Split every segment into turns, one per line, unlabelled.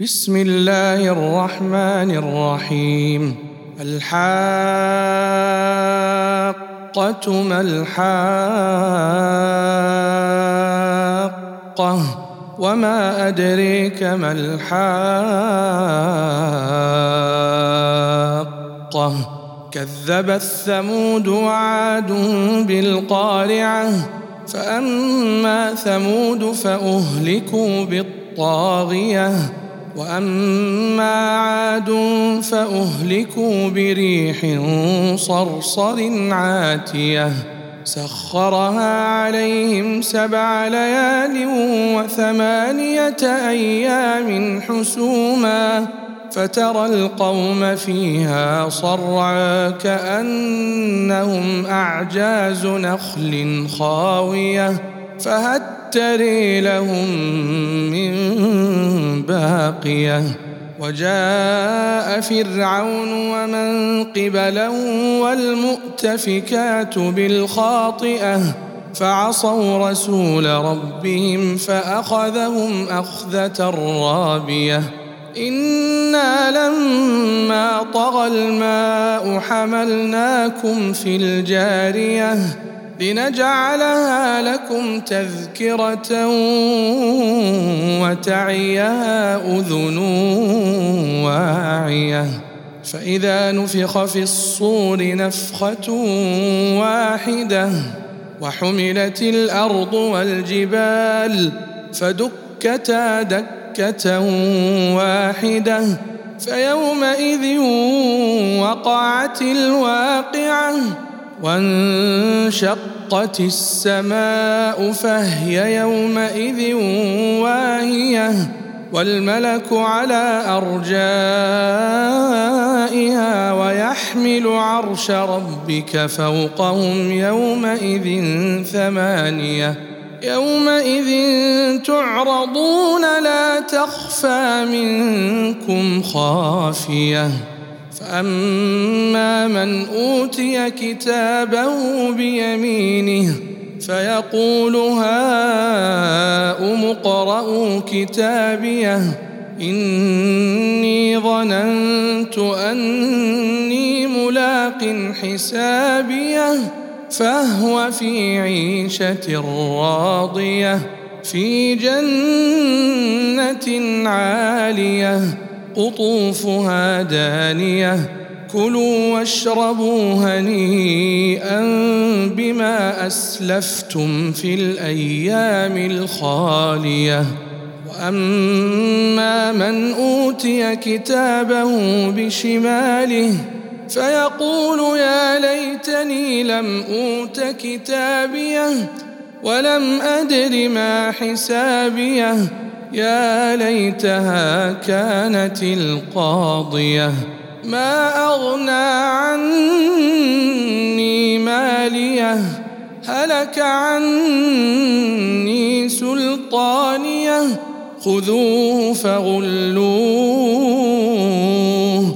بسم الله الرحمن الرحيم. الحاقة ما الحاقة وما أدريك ما الحاقة كذبت ثمود وعاد بالقارعة فأما ثمود فأهلكوا بالطاغية وأما عاد فأهلكوا بريح صرصر عاتية سخرها عليهم 7 ليال و8 أيام حسوما فترى القوم فيها صرعى كأنهم أعجاز نخل خاوية فهل ترى لهم من باقية وجاء فرعون ومن قبله والمؤتفكات بالخاطئة فعصوا رسول ربهم فأخذهم أخذة رابية إنا لما طغى الماء حملناكم في الجارية لنجعلها لكم تذكرة وتعيها أذن واعية فإذا نفخ في الصور نفخة واحدة وحملت الأرض والجبال فدكتا دكة واحدة فيومئذ وقعت الواقعة وانشقت السماء فهي يومئذ واهية والملك على أرجائها ويحمل عرش ربك فوقهم يومئذ 8 يومئذ تعرضون لا تخفى منكم خافية فأما من أوتي كتابه بيمينه فيقول هاؤم اقرءوا كتابيه إني ظننت أني ملاق حسابيه فهو في عيشة راضية في جنة عالية قطوفها دانية كلوا واشربوا هنيئا بما أسلفتم في الأيام الخالية وأما من أوتي كتابه بشماله فيقول يا ليتني لم أوت كتابيه ولم أدر ما حسابيه يا ليتها كانت القاضية ما أغنى عني ماليه هلك عني سلطانيه خذوه فغلوه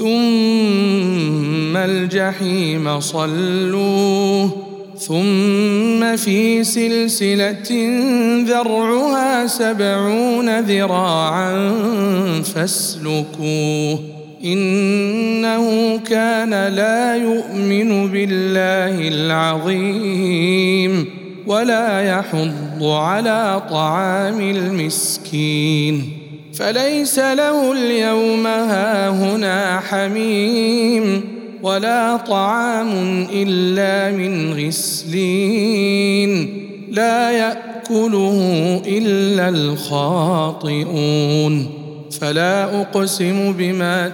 ثم الجحيم صلوه ثم في سلسلة ذرعها 70 ذراعا فاسلكوه إنه كان لا يؤمن بالله العظيم ولا يحض على طعام المسكين فليس له اليوم هاهنا حميم ولا طعام إلا من غسلين لا يأكله إلا الخاطئون فلا أقسم بما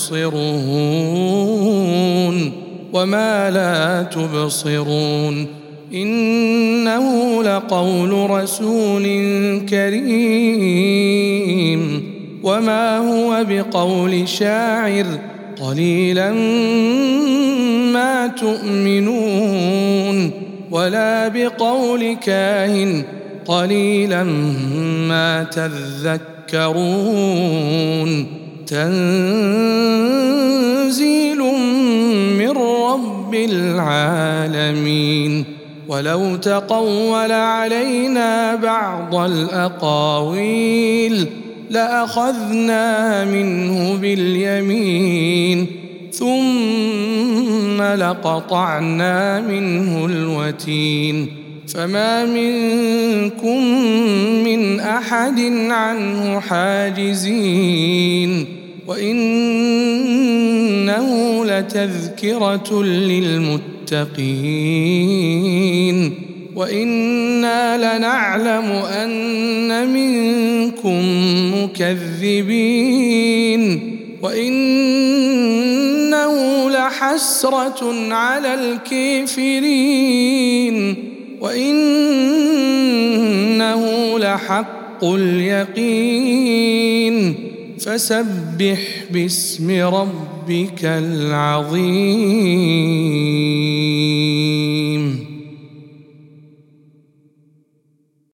تبصرون وما لا تبصرون إنه لقول رسول كريم وما هو بقول شاعر قليلا ما تؤمنون ولا بقول كاهن قليلا ما تذكرون تنزيل من رب العالمين ولو تقول علينا بعض الأقاويل لأخذنا منه باليمين ثم لقطعنا منه الوتين فما منكم من أحد عنه حاجزين وإنه لتذكرة للمتقين وإنا لنعلم أن منكم مكذبين وإنه لحسرة على الكافرين وإنه لحق اليقين فسبح باسم ربك العظيم.